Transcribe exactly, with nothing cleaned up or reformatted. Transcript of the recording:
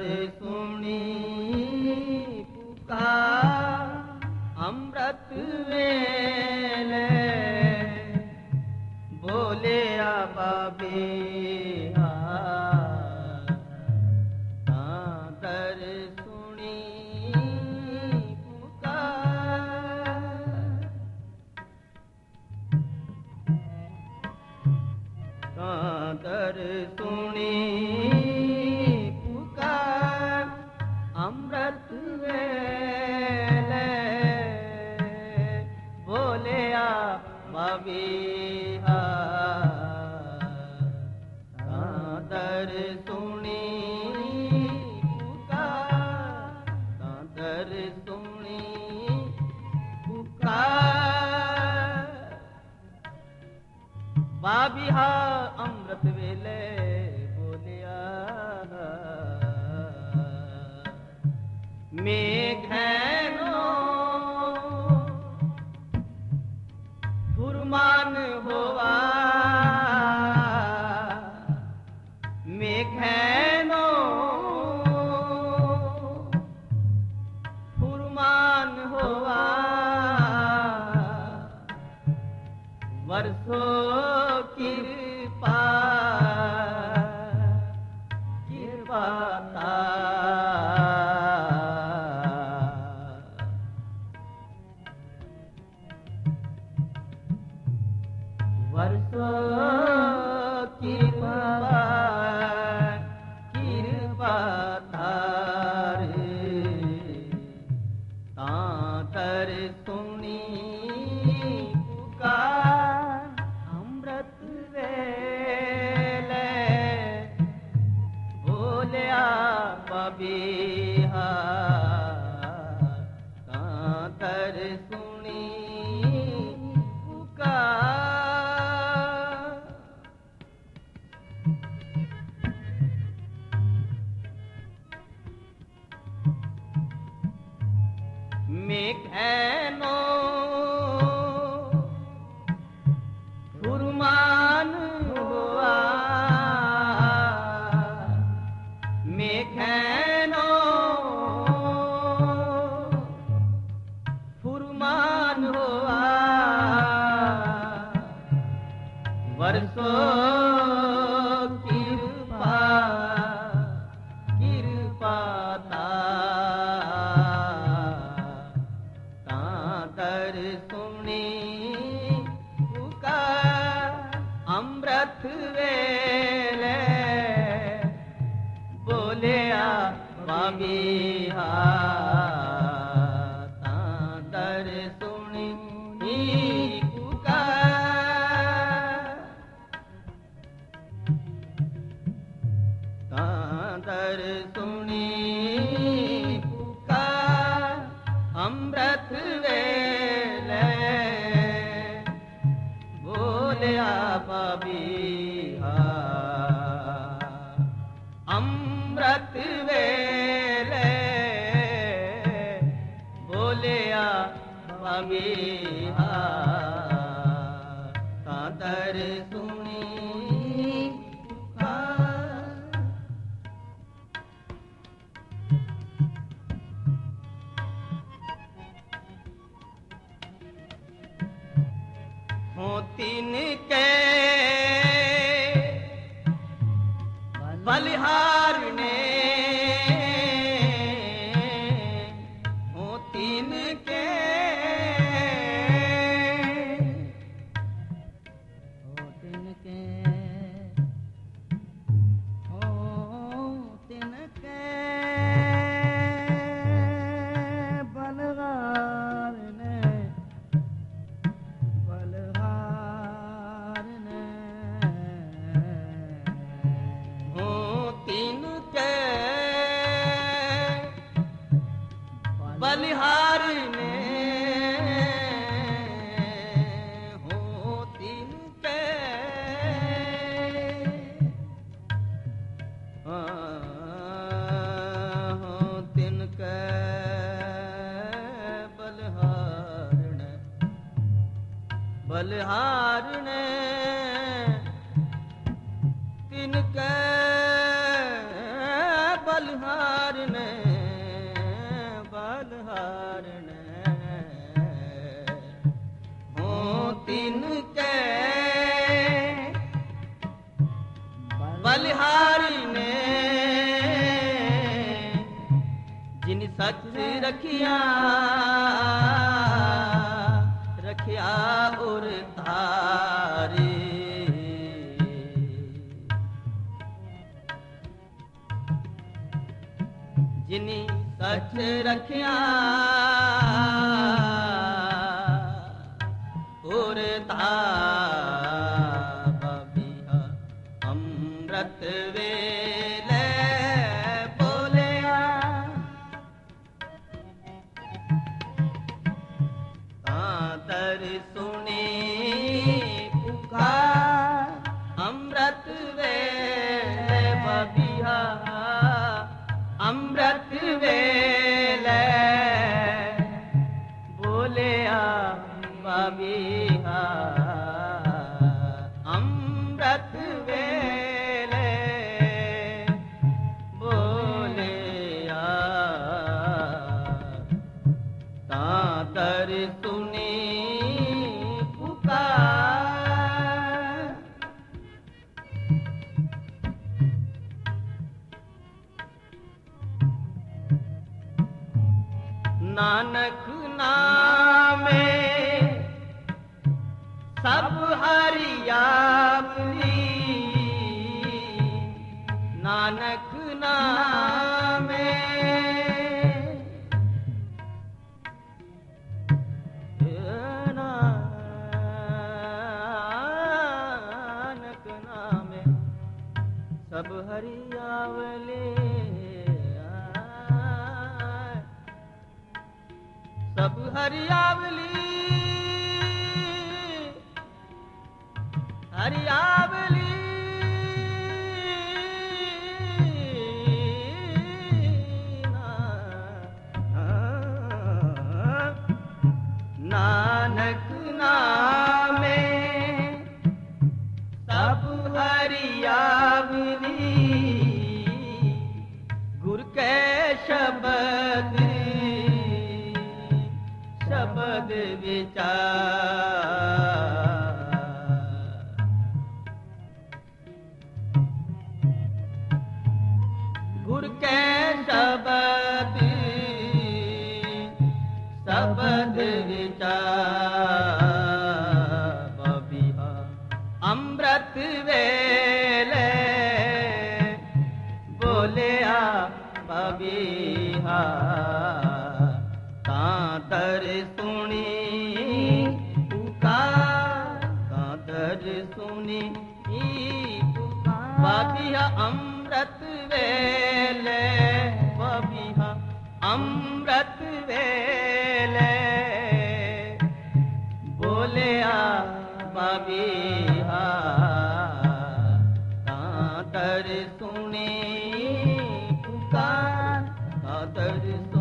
सुनी पुकार अमृत वेले बोले बाबे तादर सुनी पुकार तादर सुनी पुकार अमृत वेले बोले बाबे तादर सुनी पुकार तादर सुनी पुकार बाबिहा अमृत वेले बोलिया मेघनो फुरमान होवा मेघनो फुरमान होवा वर्षों कृपा कृपा वर्षों कृपा कृपा तारे तादर सुनी पुकार अमृत वेले बोलिया बबिहा तादर सुनी पुकार मेघनो फुरमान हुआ मेघनो फुरमान हुआ वर्षों कृपा कृपा तादर सुनी पुकार अमृत वेले बोले बाबिहा तादर सुनी पुकार तादर सुनी पुकार अमृत वेले बोले बाबिहा अमृत वेले बोले बाबिहा तादर सुनी हो तीन के बलिहार ने हो तीन के हो तीन के हो तीन के बलिहार ने बलिहार ने हो तीन के बलिहार ने हो तीन के हो तीन के बलिहार ने बलिहार ने तिनके बलहारण बलहारण हो तिन के बलिहारण जिन सच रखिया रखिया और धारे जिनी सच रखिया और धाबिया अमृत वेले बोलिया तातर सुनी पुकार अमृत वेले बबिया अमृत वेले बोलिया बबिया अमृत वेले बोलिया तातर सुनी पुकार नानक नामे सब हरियावली नानक नामे नानक नामे सब हरियावली सब हरियावली हरियावली नानक नामे सब हरियावली गुर के शब्द शब्द विचार गुर के शब्द शब्द विचार बबिहा अमृत वेले बोलिया बबिहा तातर सुनी पुकार तातर सुनी पुकार बबिहा अमृत वेले बबिहा अमृत वेले बोलिया बबिहा तातर सुनी पुकार तातर